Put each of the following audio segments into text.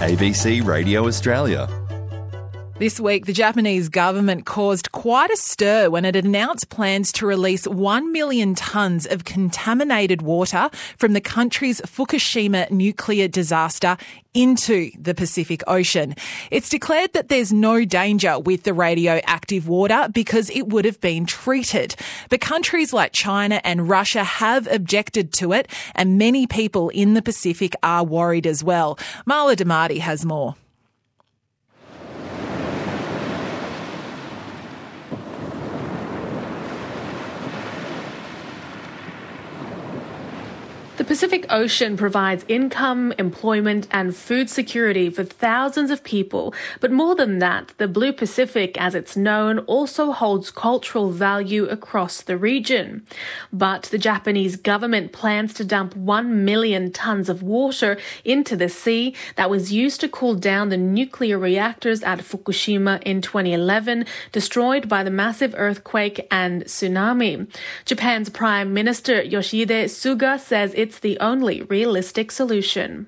ABC Radio Australia. This week, the Japanese government caused quite a stir when it announced plans to release 1 million tonnes of contaminated water from the country's Fukushima nuclear disaster into the Pacific Ocean. It's declared that there's no danger with the radioactive water because it would have been treated. But countries like China and Russia have objected to it, and many people in the Pacific are worried as well. Marla Damati has more. The Pacific Ocean provides income, employment and food security for thousands of people. But more than that, the Blue Pacific, as it's known, also holds cultural value across the region. But the Japanese government plans to dump 1 million tonnes of water into the sea that was used to cool down the nuclear reactors at Fukushima in 2011, destroyed by the massive earthquake and tsunami. Japan's Prime Minister Yoshihide Suga says it's the only realistic solution.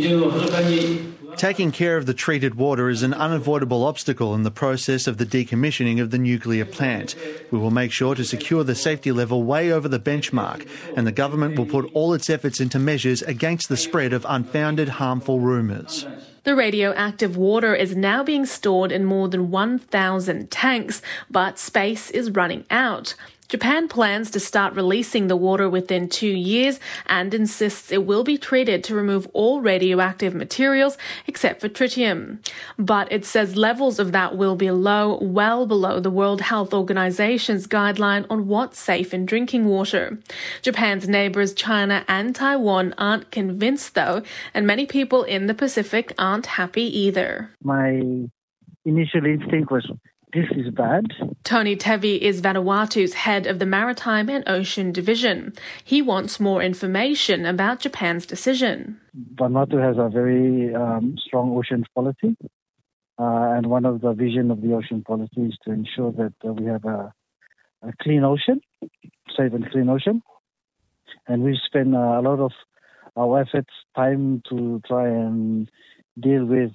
Taking care of the treated water is an unavoidable obstacle in the process of the decommissioning of the nuclear plant. We will make sure to secure the safety level way over the benchmark, and the government will put all its efforts into measures against the spread of unfounded harmful rumours. The radioactive water is now being stored in more than 1,000 tanks, but space is running out. Japan plans to start releasing the water within 2 years and insists it will be treated to remove all radioactive materials except for tritium. But it says levels of that will be low, well below the World Health Organization's guideline on what's safe in drinking water. Japan's neighbours China and Taiwan aren't convinced though, and many people in the Pacific aren't happy either. My initial instinct was, this is bad. Tony Tevi is Vanuatu's head of the Maritime and Ocean Division. He wants more information about Japan's decision. Vanuatu has a very strong ocean policy, and one of the vision of the ocean policy is to ensure that we have a clean ocean, safe and clean ocean. And we spend a lot of our efforts, time to try and deal with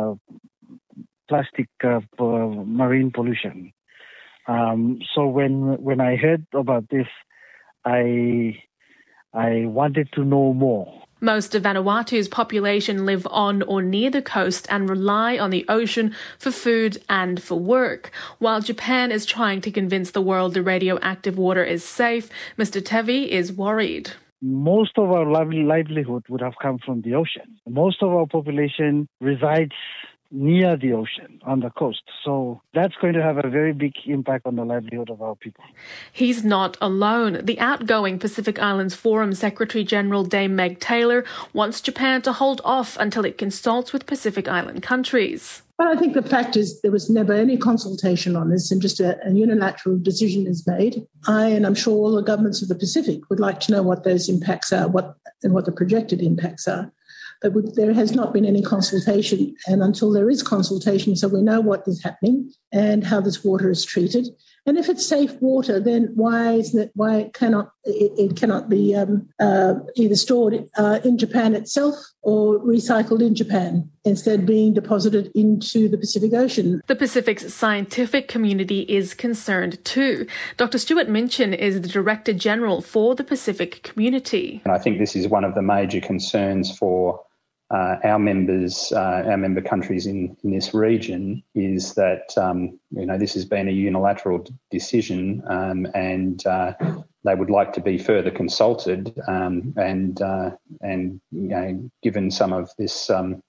plastic marine pollution. So when I heard about this, I wanted to know more. Most of Vanuatu's population live on or near the coast and rely on the ocean for food and for work. While Japan is trying to convince the world the radioactive water is safe, Mr. Tevi is worried. Most of our livelihood would have come from the ocean. Most of our population resides near the ocean, on the coast. So that's going to have a very big impact on the livelihood of our people. He's not alone. The outgoing Pacific Islands Forum Secretary-General Dame Meg Taylor wants Japan to hold off until it consults with Pacific Island countries. But I think the fact is there was never any consultation on this and just a unilateral decision is made. And I'm sure all the governments of the Pacific would like to know what those impacts are, what the projected impacts are. But there has not been any consultation, and until there is consultation, so we know what is happening and how this water is treated. And if it's safe water, then why it cannot be either stored in Japan itself or recycled in Japan instead of being deposited into the Pacific Ocean? The Pacific's scientific community is concerned too. Dr. Stuart Minchin is the Director General for the Pacific Community. And I think this is one of the major concerns for our members, our member countries in this region, is that this has been a unilateral decision, and they would like to be further consulted, and given some of this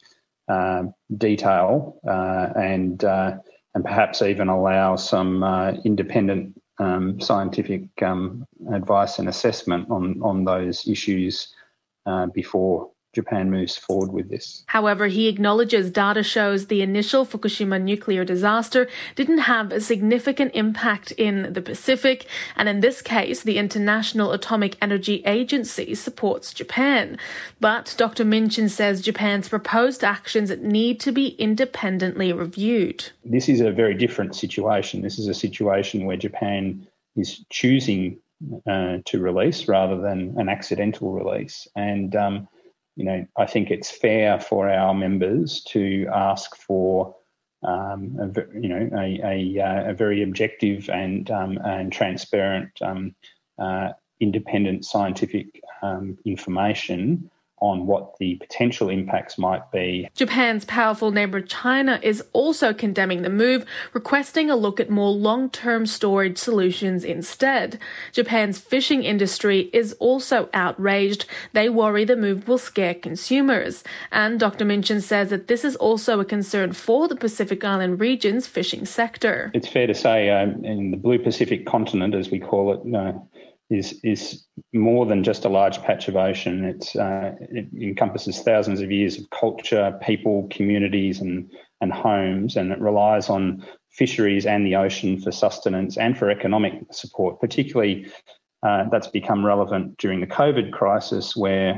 detail, and perhaps even allow some independent scientific advice and assessment on those issues before Japan moves forward with this. However, he acknowledges data shows the initial Fukushima nuclear disaster didn't have a significant impact in the Pacific, and in this case, the International Atomic Energy Agency supports Japan. But Dr. Minchin says Japan's proposed actions need to be independently reviewed. This is a very different situation. This is a situation where Japan is choosing to release rather than an accidental release. And I think it's fair for our members to ask for a very objective and transparent, independent scientific information on what the potential impacts might be. Japan's powerful neighbour China is also condemning the move, requesting a look at more long-term storage solutions instead. Japan's fishing industry is also outraged. They worry the move will scare consumers. And Dr. Minchin says that this is also a concern for the Pacific Island region's fishing sector. It's fair to say in the Blue Pacific continent, as we call it, is more than just a large patch of ocean. It encompasses thousands of years of culture, people, communities and homes, and it relies on fisheries and the ocean for sustenance and for economic support. Particularly, that's become relevant during the COVID crisis, where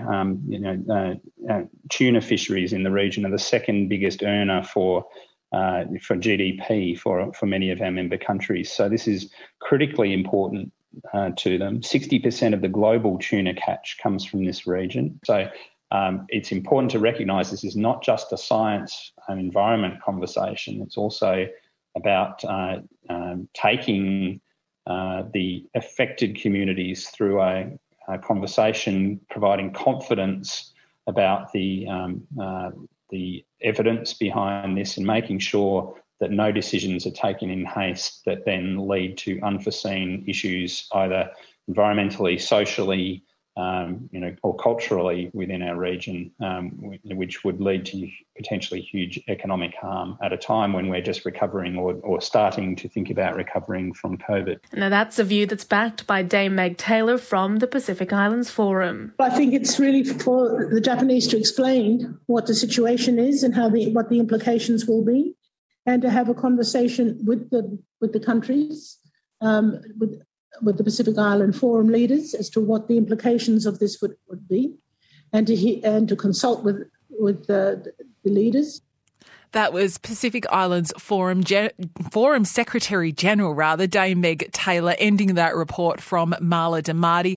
tuna fisheries in the region are the second biggest earner for GDP for many of our member countries. So this is critically important to them. 60% of the global tuna catch comes from this region. So it's important to recognise this is not just a science and environment conversation. It's also about taking the affected communities through a conversation, providing confidence about the evidence behind this, and making sure that no decisions are taken in haste that then lead to unforeseen issues, either environmentally, socially, or culturally within our region, which would lead to potentially huge economic harm at a time when we're just recovering or starting to think about recovering from COVID. Now, that's a view that's backed by Dame Meg Taylor from the Pacific Islands Forum. I think it's really for the Japanese to explain what the situation is and what the implications will be, and to have a conversation with the countries, with the Pacific Island Forum leaders as to what the implications of this would be, and to consult with the leaders. That was Pacific Islands Forum Secretary General, Dame Meg Taylor, ending that report from Marla Dimarti.